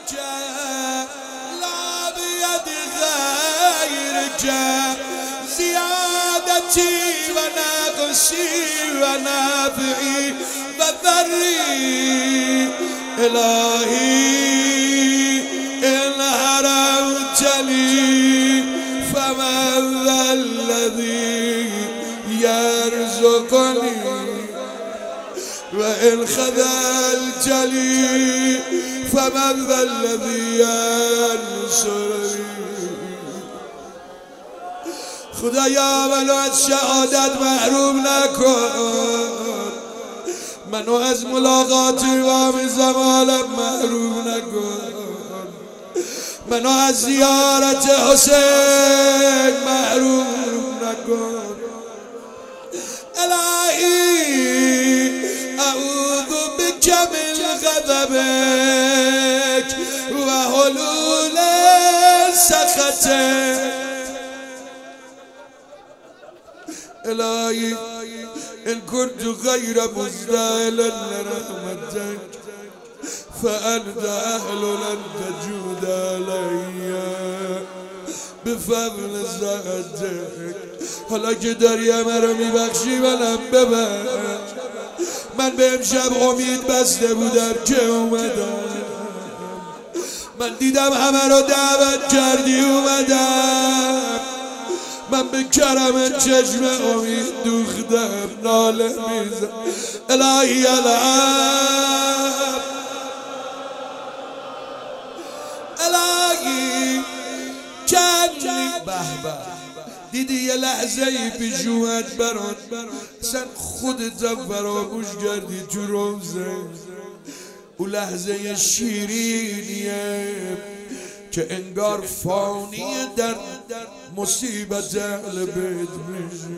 لا بيد غيرك زيادتي ونقصي ونفعي وضري إلهي إن حرمت لي فمن ذا الذي يرزقني وإن خذلت لي فمن ذا الذي ينصرني. خدایا منو از شهادت محروم نکن، منو از ملاقات امام زمانم محروم نکن، منو از زیارت حسین محروم نکن. الهی اعوذ بک من غضبک و حلول سخطک. الهی إن كنت غير مستاهل لرحمتك فأنت أهل أن تجود علي بفضل ذاتك. حالا که داری مرا میبخشی منم ببخش. من به امشب امید بسته بودم که اومدم، من دیدم همه رو دعوت کردی اومدم، من به کرم چشم امید دوختم ناله میزم. الهی الان الهی کنی به دیدی یه لحظه ای پیش اومد برات، اصلا خودت فراموش کردی تو روزه. او لحظه شیرینیه که انگار فانیه در مصیبت اهل بیت میشه.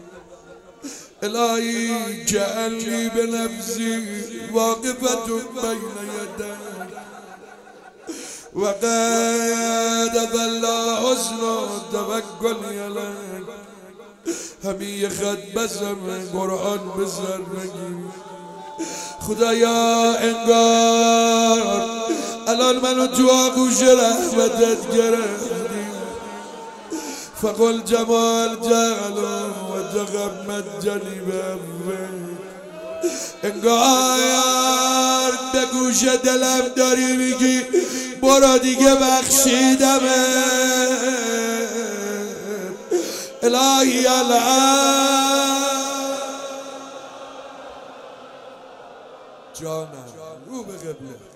الهی جعلنی به نفسی واقفت بین یدک و قد ظل حسن توکلی علیک. همین خط بزم قرآن بزر نگیر. خدایا انگار الان منو تو آغوش رحمتت گرفتی. فقل جمال جعله و تغمد جنیبه. انگار به گوش دلم داری میگی برو دیگه بخشیدمه. الهی الان جانم رو به قبله.